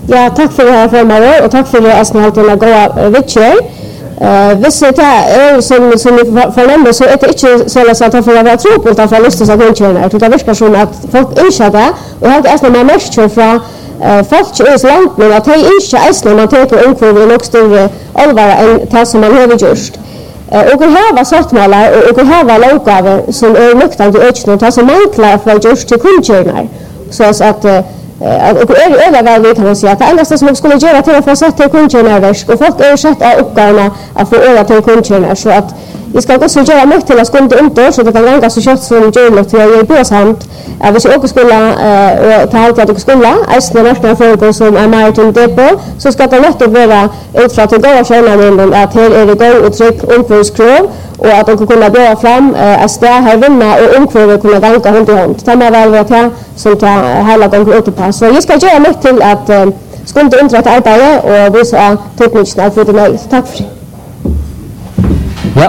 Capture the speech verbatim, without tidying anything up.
Ja, tack för det här förmåner och tack för det att ni har tagit goda vittjer. Uh, hvis det er som, som vi fornemmer, så er det ikke sånn at det får være tro på at det lyst til å godkjenne. Det virker som at folk ønsker det, og jeg har ikke eisende med merker fra uh, folk i landet, men at de ønsker eisende man tenker omkring i nok større alvor enn det som man har gjort. Uh, og vi har sattmåler, og vi har lovgaver som er nøktende til økene, og det som mangler for å gjøre til kunnkjørner. Så at uh, Uh, och är det övervägande kan man säga att det enda som skulle göra till att få sätta till kundtjänarverk och folk är sett av uppgifterna att få öra till kundtjänare så att vi ska också göra mycket till att skulda inte så det kan länga så kött som görligt till att ge båsamt att vi ska också skulle uh, ta allt att vi skulle ästna marknaden för som är mer till det på så ska det lätt att vara utfra till goda kärnan att här är det gå och tryck omkvårdskrav och att de kan kunna börja fram uh, att stå här vinna och omkvård kunna danka hand i hand. Det är väl vad jag som tar hela gången ut på. Så jag ska göra mycket till att uh, skulda underrätta arbetet och visa tekniken för det. Tack för det.